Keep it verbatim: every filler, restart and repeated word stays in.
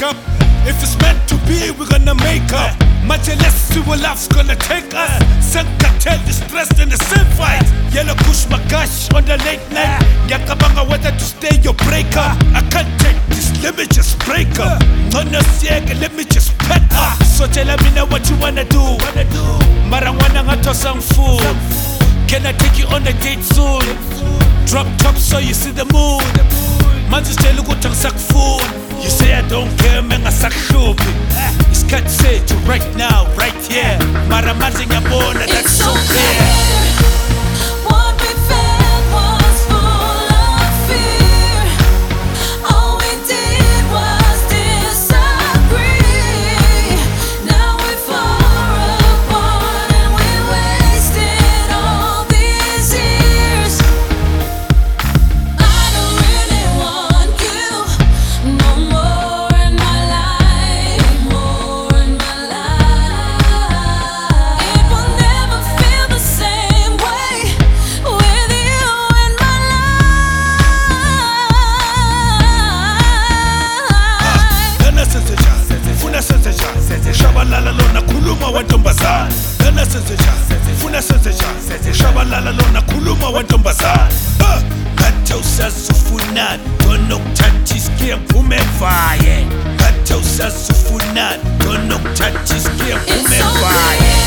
up. If it's meant to be, we're gonna make up. Much less see what life's gonna take us. Senkatel is stressed in the same fight. Yellow push my gosh on the late night. Yakabanga whether to stay or break up. I can't take this, let me just break up. No sieg, let me just pet up. So tell me now what you wanna do. Marangwana ngatosang fool. Can I take you on a date soon? Drop top so you see the mood. Manzi tell you good sak food. You say I don't care, man, I suck shubi. It's got to say to right now, right here. Mara manzi nyabona, that's so clear. What we felt was full of fear. All we did was disagree. Now we're far apart and we wasted all these years. I don't really want you no more in my life, more in my life. It will never feel the same way with you in my life. Dana senseja, funa senseja. Shabalala lona kuluma wantombazana. Dana senseja, funa senseja. Shabalala lona kuluma wantombazana. Ngathi usasufuna dona ukuthatha iskiya ngiphume vaye. Ngathi usasufuna dona ukuthatha iskiya It's ngiphume so vaye. clear.